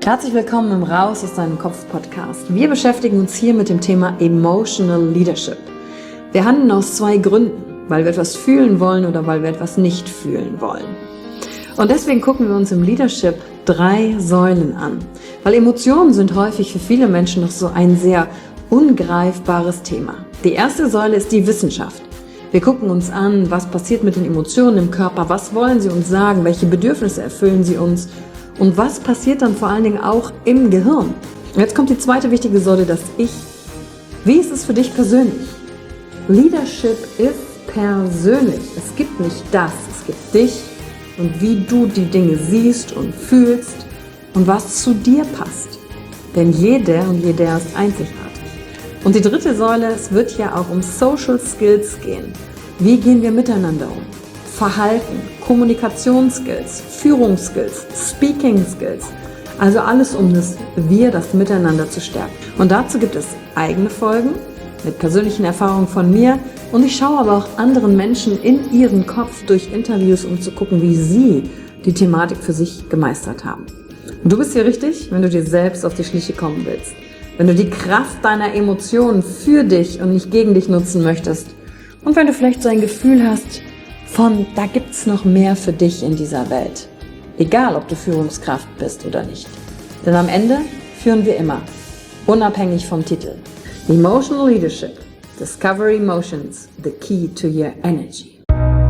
Herzlich willkommen im Raus aus deinem Kopf Podcast. Wir beschäftigen uns hier mit dem Thema Emotional Leadership. Wir handeln aus zwei Gründen, weil wir etwas fühlen wollen oder weil wir etwas nicht fühlen wollen. Und deswegen gucken wir uns im Leadership 3 Säulen an, weil Emotionen sind häufig für viele Menschen noch so ein sehr ungreifbares Thema. Die erste Säule ist die Wissenschaft. Wir gucken uns an, was passiert mit den Emotionen im Körper, was wollen sie uns sagen, welche Bedürfnisse erfüllen sie uns und was passiert dann vor allen Dingen auch im Gehirn. Und jetzt kommt die zweite wichtige Säule, das Ich. Wie ist es für dich persönlich? Leadership ist persönlich. Es gibt nicht das, es gibt dich und wie du die Dinge siehst und fühlst und was zu dir passt. Denn jeder und jeder ist einzigartig. Und die dritte Säule, es wird ja auch um Social Skills gehen. Wie gehen wir miteinander um? Verhalten, Kommunikationsskills, Führungsskills, Speaking Skills. Also alles um das Miteinander zu stärken. Und dazu gibt es eigene Folgen mit persönlichen Erfahrungen von mir. Und ich schaue aber auch anderen Menschen in ihren Kopf durch Interviews, um zu gucken, wie sie die Thematik für sich gemeistert haben. Und du bist hier richtig, wenn du dir selbst auf die Schliche kommen willst. Wenn du die Kraft deiner Emotionen für dich und nicht gegen dich nutzen möchtest. Und wenn du vielleicht so ein Gefühl hast, da gibt's noch mehr für dich in dieser Welt. Egal, ob du Führungskraft bist oder nicht. Denn am Ende führen wir immer, unabhängig vom Titel. Emotional Leadership. Discover Emotions, the key to your energy.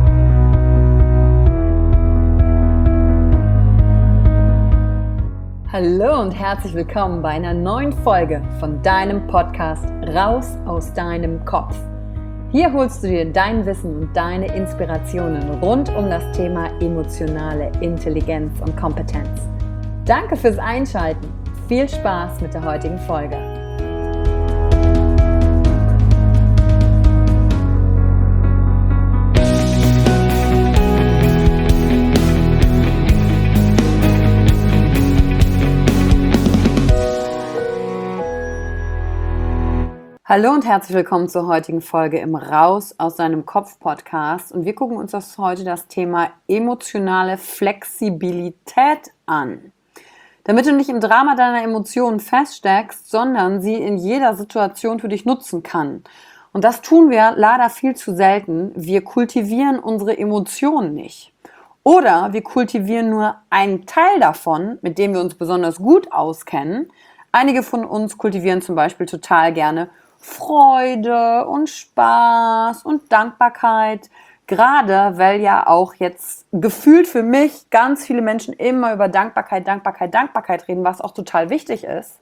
Hallo und herzlich willkommen bei einer neuen Folge von deinem Podcast Raus aus deinem Kopf. Hier holst du dir dein Wissen und deine Inspirationen rund um das Thema emotionale Intelligenz und Kompetenz. Danke fürs Einschalten. Viel Spaß mit der heutigen Folge. Hallo und herzlich willkommen zur heutigen Folge im Raus aus deinem Kopf Podcast. Und wir gucken uns heute das Thema emotionale Flexibilität an. Damit du nicht im Drama deiner Emotionen feststeckst, sondern sie in jeder Situation für dich nutzen kann. Und das tun wir leider viel zu selten. Wir kultivieren unsere Emotionen nicht. Oder wir kultivieren nur einen Teil davon, mit dem wir uns besonders gut auskennen. Einige von uns kultivieren zum Beispiel total gerne Freude und Spaß und Dankbarkeit, gerade weil ja auch jetzt gefühlt für mich ganz viele Menschen immer über Dankbarkeit reden, was auch total wichtig ist.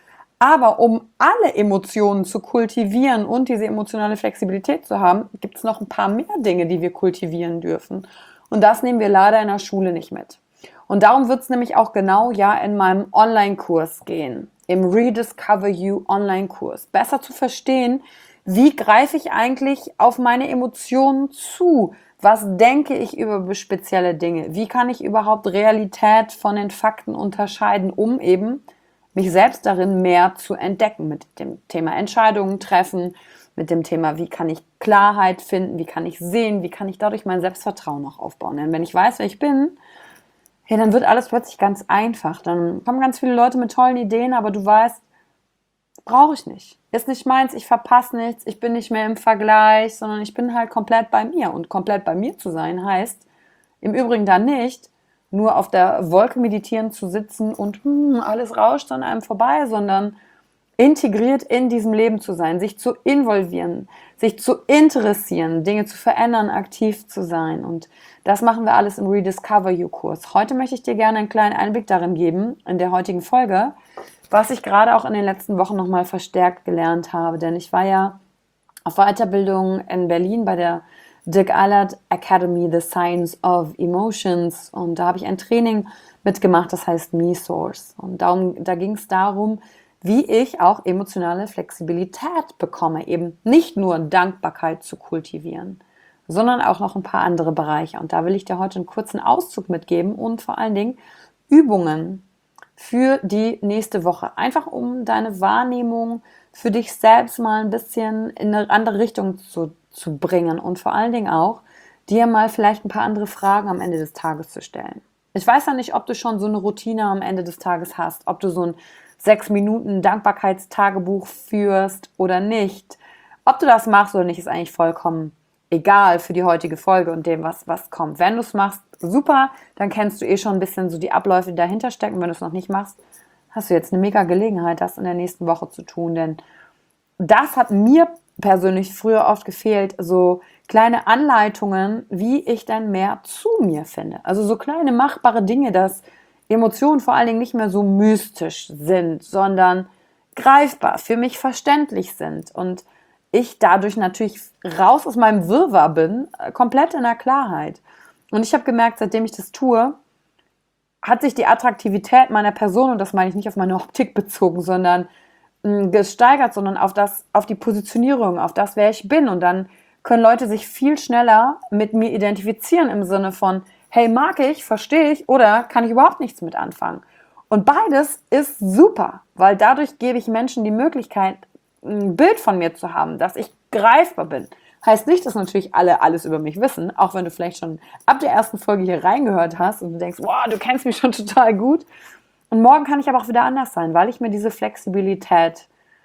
Aber um alle Emotionen zu kultivieren und diese emotionale Flexibilität zu haben, gibt es noch ein paar mehr Dinge, die wir kultivieren dürfen. Und das nehmen wir leider in der Schule nicht mit. Und darum wird es nämlich auch genau in meinem Online-Kurs gehen. Im Rediscover You Online-Kurs. Besser zu verstehen, wie greife ich eigentlich auf meine Emotionen zu? Was denke ich über spezielle Dinge? Wie kann ich überhaupt Realität von den Fakten unterscheiden, um eben mich selbst darin mehr zu entdecken? Mit dem Thema Entscheidungen treffen, mit dem Thema, wie kann ich Klarheit finden, wie kann ich sehen, wie kann ich dadurch mein Selbstvertrauen auch aufbauen? Denn wenn ich weiß, wer ich bin, ja, dann wird alles plötzlich ganz einfach. Dann kommen ganz viele Leute mit tollen Ideen, aber du weißt, brauche ich nicht. Ist nicht meins, ich verpasse nichts, ich bin nicht mehr im Vergleich, sondern ich bin halt komplett bei mir. Und komplett bei mir zu sein heißt, im Übrigen dann nicht, nur auf der Wolke meditieren zu sitzen und alles rauscht an einem vorbei, sondern integriert in diesem Leben zu sein, sich zu involvieren, sich zu interessieren, Dinge zu verändern, aktiv zu sein. Und das machen wir alles im Rediscover You Kurs. Heute möchte ich dir gerne einen kleinen Einblick darin geben, in der heutigen Folge, was ich gerade auch in den letzten Wochen nochmal verstärkt gelernt habe. Denn ich war ja auf Weiterbildung in Berlin bei der Dirk Eilert Academy, The Science of Emotions. Und da habe ich ein Training mitgemacht, das heißt Me-Source. Und da ging es darum, wie ich auch emotionale Flexibilität bekomme, eben nicht nur Dankbarkeit zu kultivieren, sondern auch noch ein paar andere Bereiche. Und da will ich dir heute einen kurzen Auszug mitgeben und vor allen Dingen Übungen für die nächste Woche. Einfach um deine Wahrnehmung für dich selbst mal ein bisschen in eine andere Richtung zu bringen und vor allen Dingen auch dir mal vielleicht ein paar andere Fragen am Ende des Tages zu stellen. Ich weiß ja nicht, ob du schon so eine Routine am Ende des Tages hast, ob du so ein 6 Minuten Dankbarkeitstagebuch führst oder nicht. Ob du das machst oder nicht, ist eigentlich vollkommen egal für die heutige Folge und dem, was kommt. Wenn du es machst, super, dann kennst du eh schon ein bisschen so die Abläufe, die dahinter stecken. Wenn du es noch nicht machst, hast du jetzt eine mega Gelegenheit, das in der nächsten Woche zu tun, denn das hat mir persönlich früher oft gefehlt, so kleine Anleitungen, wie ich dann mehr zu mir finde. Also so kleine machbare Dinge, dass Emotionen vor allen Dingen nicht mehr so mystisch sind, sondern greifbar, für mich verständlich sind und ich dadurch natürlich raus aus meinem Wirrwarr bin, komplett in der Klarheit. Und ich habe gemerkt, seitdem ich das tue, hat sich die Attraktivität meiner Person, und das meine ich nicht auf meine Optik bezogen, sondern gesteigert, sondern auf die Positionierung, auf das, wer ich bin. Und dann können Leute sich viel schneller mit mir identifizieren im Sinne von, hey, mag ich, verstehe ich oder kann ich überhaupt nichts mit anfangen. Und beides ist super, weil dadurch gebe ich Menschen die Möglichkeit, ein Bild von mir zu haben, dass ich greifbar bin. Heißt nicht, dass natürlich alle alles über mich wissen, auch wenn du vielleicht schon ab der ersten Folge hier reingehört hast und du denkst, wow, du kennst mich schon total gut. Und morgen kann ich aber auch wieder anders sein, weil ich mir diese Flexibilität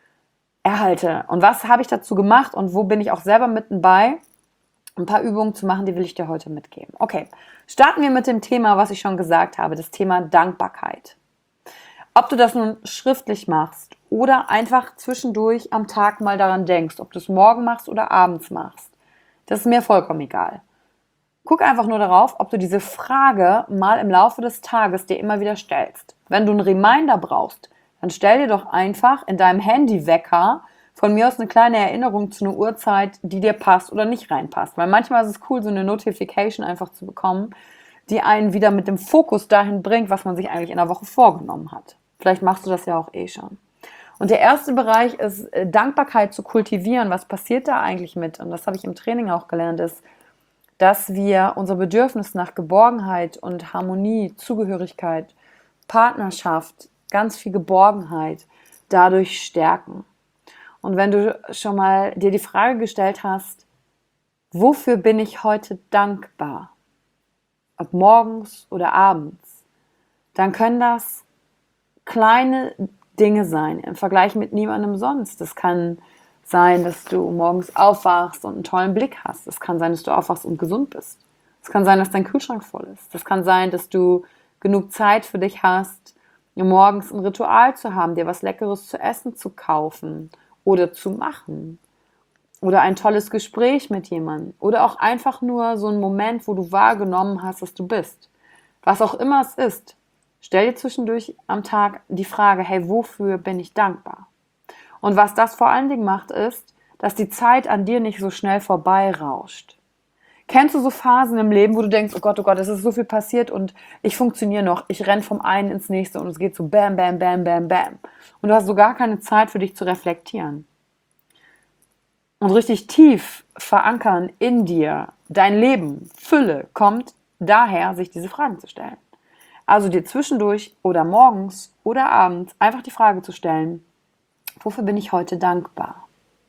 erhalte. Und was habe ich dazu gemacht und wo bin ich auch selber mitten bei? Ein paar Übungen zu machen, die will ich dir heute mitgeben. Okay, starten wir mit dem Thema, was ich schon gesagt habe, das Thema Dankbarkeit. Ob du das nun schriftlich machst oder einfach zwischendurch am Tag mal daran denkst, ob du es morgen machst oder abends machst, das ist mir vollkommen egal. Guck einfach nur darauf, ob du diese Frage mal im Laufe des Tages dir immer wieder stellst. Wenn du einen Reminder brauchst, dann stell dir doch einfach in deinem Handywecker von mir aus eine kleine Erinnerung zu einer Uhrzeit, die dir passt oder nicht reinpasst. Weil manchmal ist es cool, so eine Notification einfach zu bekommen, die einen wieder mit dem Fokus dahin bringt, was man sich eigentlich in der Woche vorgenommen hat. Vielleicht machst du das ja auch eh schon. Und der erste Bereich ist, Dankbarkeit zu kultivieren. Was passiert da eigentlich mit? Und das habe ich im Training auch gelernt, ist, dass wir unser Bedürfnis nach Geborgenheit und Harmonie, Zugehörigkeit, Partnerschaft, ganz viel Geborgenheit dadurch stärken. Und wenn du schon mal dir die Frage gestellt hast, wofür bin ich heute dankbar? Ob morgens oder abends, dann können das kleine Dinge sein im Vergleich mit niemandem sonst. Das kann sein, dass du morgens aufwachst und einen tollen Blick hast. Es kann sein, dass du aufwachst und gesund bist. Es kann sein, dass dein Kühlschrank voll ist. Es kann sein, dass du genug Zeit für dich hast, morgens ein Ritual zu haben, dir was Leckeres zu essen zu kaufen oder zu machen. Oder ein tolles Gespräch mit jemandem. Oder auch einfach nur so ein Moment, wo du wahrgenommen hast, dass du bist. Was auch immer es ist, stell dir zwischendurch am Tag die Frage, hey, wofür bin ich dankbar? Und was das vor allen Dingen macht, ist, dass die Zeit an dir nicht so schnell vorbeirauscht. Kennst du so Phasen im Leben, wo du denkst, oh Gott, es ist so viel passiert und ich funktioniere noch, ich renne vom einen ins nächste und es geht so bam, bam, bam, bam, bam. Und du hast so gar keine Zeit für dich zu reflektieren. Und richtig tief verankern in dir, dein Leben, Fülle, kommt daher, sich diese Fragen zu stellen. Also dir zwischendurch oder morgens oder abends einfach die Frage zu stellen, wofür bin ich heute dankbar?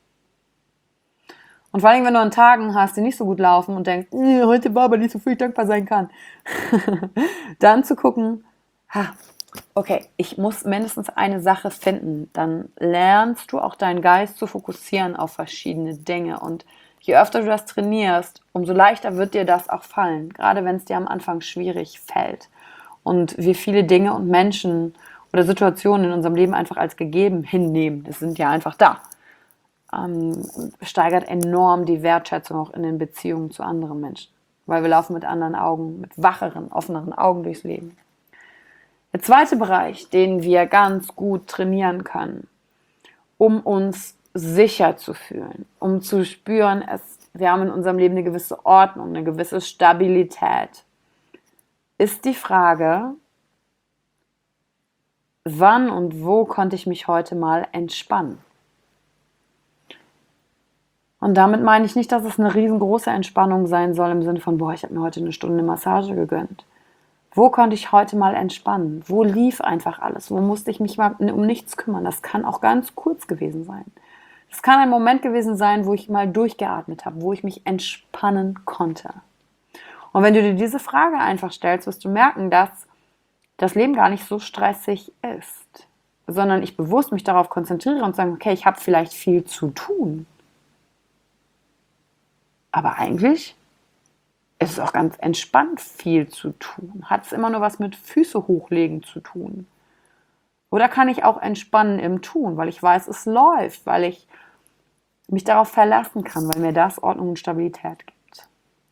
Und vor allem, wenn du an Tagen hast, die nicht so gut laufen und denkst, heute war aber nicht so viel, ich dankbar sein kann, dann zu gucken, okay, ich muss mindestens eine Sache finden. Dann lernst du auch deinen Geist zu fokussieren auf verschiedene Dinge. Und je öfter du das trainierst, umso leichter wird dir das auch fallen. Gerade wenn es dir am Anfang schwierig fällt. Und wir viele Dinge und Menschen oder Situationen in unserem Leben einfach als gegeben hinnehmen. Das sind ja einfach da. Steigert enorm die Wertschätzung auch in den Beziehungen zu anderen Menschen. Weil wir laufen mit anderen Augen, mit wacheren, offeneren Augen durchs Leben. Der zweite Bereich, den wir ganz gut trainieren können, um uns sicher zu fühlen, um zu spüren, wir haben in unserem Leben eine gewisse Ordnung, eine gewisse Stabilität, ist die Frage, wann und wo konnte ich mich heute mal entspannen? Und damit meine ich nicht, dass es eine riesengroße Entspannung sein soll im Sinne von, ich habe mir heute eine Stunde Massage gegönnt. Wo konnte ich heute mal entspannen? Wo lief einfach alles? Wo musste ich mich mal um nichts kümmern? Das kann auch ganz kurz gewesen sein. Das kann ein Moment gewesen sein, wo ich mal durchgeatmet habe, wo ich mich entspannen konnte. Und wenn du dir diese Frage einfach stellst, wirst du merken, dass das Leben gar nicht so stressig ist, sondern ich bewusst mich darauf konzentriere und sage, okay, ich habe vielleicht viel zu tun. Aber eigentlich ist es auch ganz entspannt, viel zu tun. Hat es immer nur was mit Füße hochlegen zu tun? Oder kann ich auch entspannen im Tun, weil ich weiß, es läuft, weil ich mich darauf verlassen kann, weil mir das Ordnung und Stabilität gibt.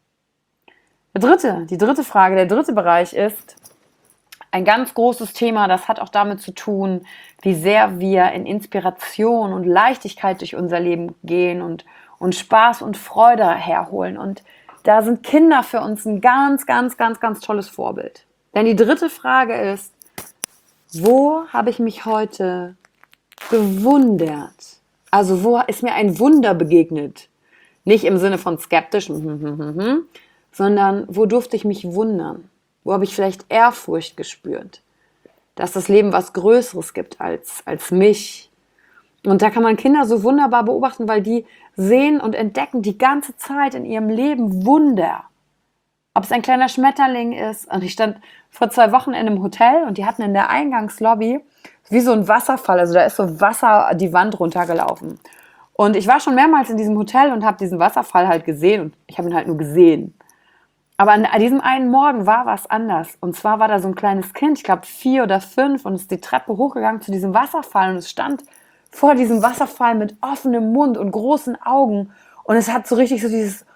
Die dritte Frage, der dritte Bereich ist ein ganz großes Thema, das hat auch damit zu tun, wie sehr wir in Inspiration und Leichtigkeit durch unser Leben gehen und Spaß und Freude herholen. Und da sind Kinder für uns ein ganz, ganz, ganz, ganz tolles Vorbild. Denn die dritte Frage ist, wo habe ich mich heute gewundert? Also wo ist mir ein Wunder begegnet? Nicht im Sinne von skeptisch, sondern wo durfte ich mich wundern? Wo habe ich vielleicht Ehrfurcht gespürt? Dass das Leben was Größeres gibt als mich. Und da kann man Kinder so wunderbar beobachten, weil die sehen und entdecken die ganze Zeit in ihrem Leben Wunder. Ob es ein kleiner Schmetterling ist. Und ich stand vor 2 Wochen in einem Hotel und die hatten in der Eingangslobby wie so ein Wasserfall. Also da ist so Wasser die Wand runtergelaufen. Und ich war schon mehrmals in diesem Hotel und habe diesen Wasserfall halt gesehen. Und ich habe ihn halt nur gesehen. Aber an diesem einen Morgen war was anders. Und zwar war da so ein kleines Kind, ich glaube 4 oder 5, und ist die Treppe hochgegangen zu diesem Wasserfall. Und es stand vor diesem Wasserfall mit offenem Mund und großen Augen. Und es hat so richtig so dieses,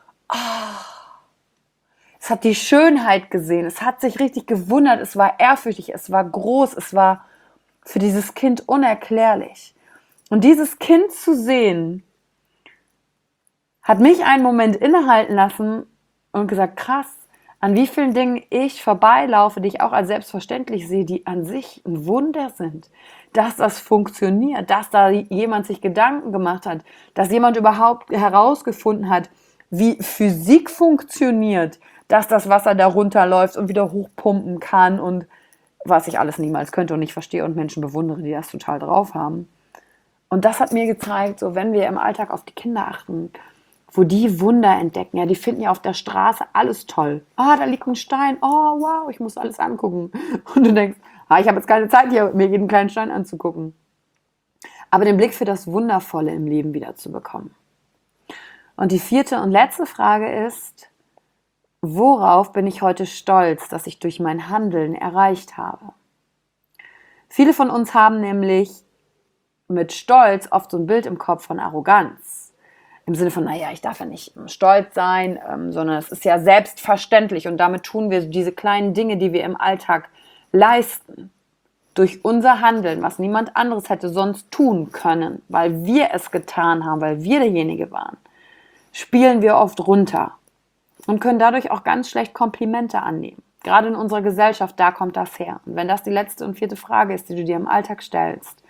es hat die Schönheit gesehen, es hat sich richtig gewundert, es war ehrfürchtig, es war groß, es war für dieses Kind unerklärlich. Und dieses Kind zu sehen, hat mich einen Moment innehalten lassen und gesagt, krass, an wie vielen Dingen ich vorbeilaufe, die ich auch als selbstverständlich sehe, die an sich ein Wunder sind. Dass das funktioniert, dass da jemand sich Gedanken gemacht hat, dass jemand überhaupt herausgefunden hat, wie Physik funktioniert, dass das Wasser da runterläuft und wieder hochpumpen kann und was ich alles niemals könnte und nicht verstehe und Menschen bewundere, die das total drauf haben. Und das hat mir gezeigt, so wenn wir im Alltag auf die Kinder achten, wo die Wunder entdecken, ja, die finden ja auf der Straße alles toll. Da liegt ein Stein, wow, ich muss alles angucken. Und du denkst, ich habe jetzt keine Zeit hier, mir jeden kleinen Stein anzugucken. Aber den Blick für das Wundervolle im Leben wieder zu bekommen. Und die 4. und letzte Frage ist, worauf bin ich heute stolz, dass ich durch mein Handeln erreicht habe? Viele von uns haben nämlich mit Stolz oft so ein Bild im Kopf von Arroganz. Im Sinne von, ich darf ja nicht stolz sein, sondern es ist ja selbstverständlich. Und damit tun wir diese kleinen Dinge, die wir im Alltag leisten. Durch unser Handeln, was niemand anderes hätte sonst tun können, weil wir es getan haben, weil wir derjenige waren, spielen wir oft runter. Und können dadurch auch ganz schlecht Komplimente annehmen. Gerade in unserer Gesellschaft, da kommt das her. Und wenn das die letzte und 4. Frage ist, die du dir im Alltag stellst,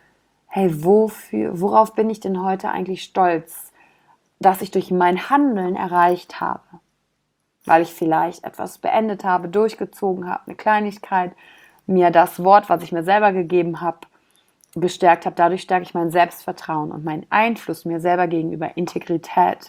worauf bin ich denn heute eigentlich stolz, dass ich durch mein Handeln erreicht habe? Weil ich vielleicht etwas beendet habe, durchgezogen habe, eine Kleinigkeit, mir das Wort, was ich mir selber gegeben habe, gestärkt habe. Dadurch stärke ich mein Selbstvertrauen und meinen Einfluss mir selber gegenüber, Integrität.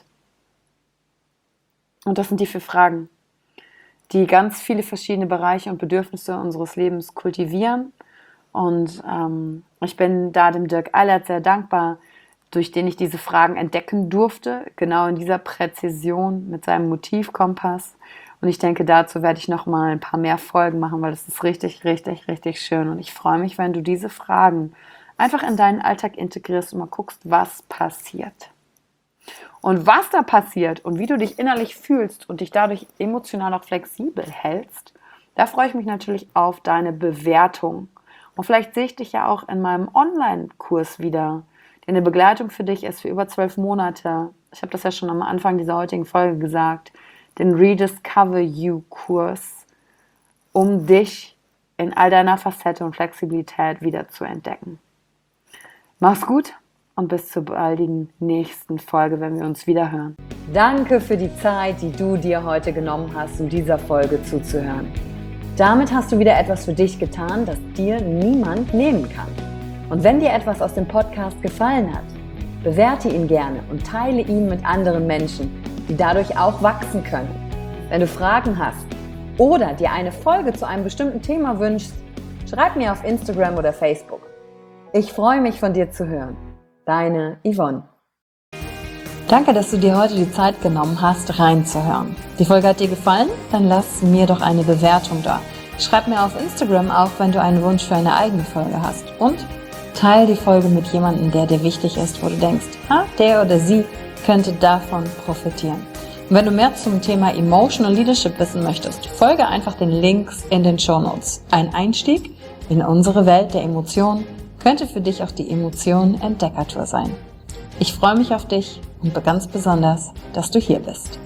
Und das sind die 4 Fragen, die ganz viele verschiedene Bereiche und Bedürfnisse unseres Lebens kultivieren. Und ich bin da dem Dirk Eilert sehr dankbar, durch den ich diese Fragen entdecken durfte, genau in dieser Präzision mit seinem Motivkompass. Und ich denke, dazu werde ich noch mal ein paar mehr Folgen machen, weil das ist richtig, richtig, richtig schön. Und ich freue mich, wenn du diese Fragen einfach in deinen Alltag integrierst und mal guckst, was passiert. Und was da passiert und wie du dich innerlich fühlst und dich dadurch emotional auch flexibel hältst, da freue ich mich natürlich auf deine Bewertung. Und vielleicht sehe ich dich ja auch in meinem Online-Kurs wieder, der eine Begleitung für dich ist für über 12 Monate. Ich habe das ja schon am Anfang dieser heutigen Folge gesagt, den Rediscover You-Kurs, um dich in all deiner Facette und Flexibilität wieder zu entdecken. Mach's gut und bis zur baldigen nächsten Folge, wenn wir uns wieder hören. Danke für die Zeit, die du dir heute genommen hast, um dieser Folge zuzuhören. Damit hast du wieder etwas für dich getan, das dir niemand nehmen kann. Und wenn dir etwas aus dem Podcast gefallen hat, bewerte ihn gerne und teile ihn mit anderen Menschen, die dadurch auch wachsen können. Wenn du Fragen hast oder dir eine Folge zu einem bestimmten Thema wünschst, schreib mir auf Instagram oder Facebook. Ich freue mich, von dir zu hören. Deine Yvonne. Danke, dass du dir heute die Zeit genommen hast, reinzuhören. Die Folge hat dir gefallen? Dann lass mir doch eine Bewertung da. Schreib mir auf Instagram auch, wenn du einen Wunsch für eine eigene Folge hast. Und teile die Folge mit jemandem, der dir wichtig ist, wo du denkst, der oder sie könnte davon profitieren. Und wenn du mehr zum Thema Emotional Leadership wissen möchtest, folge einfach den Links in den Shownotes. Ein Einstieg in unsere Welt der Emotionen könnte für dich auch die Emotionen-Entdeckertour sein. Ich freue mich auf dich und ganz besonders, dass du hier bist.